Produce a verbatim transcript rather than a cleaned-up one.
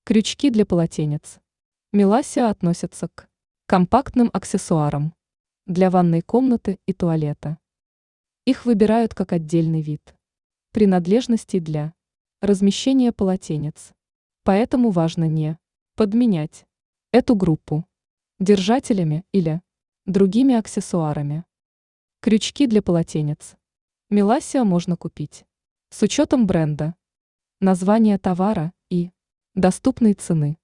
Крючки для полотенец. Меласиа относятся к компактным аксессуарам для ванной комнаты и туалета. Их выбирают как отдельный вид принадлежностей для размещения полотенец. Поэтому важно не подменять эту группу держателями или другими аксессуарами. Крючки для полотенец. Меласиа можно купить с учетом бренда, названия товара и доступной цены.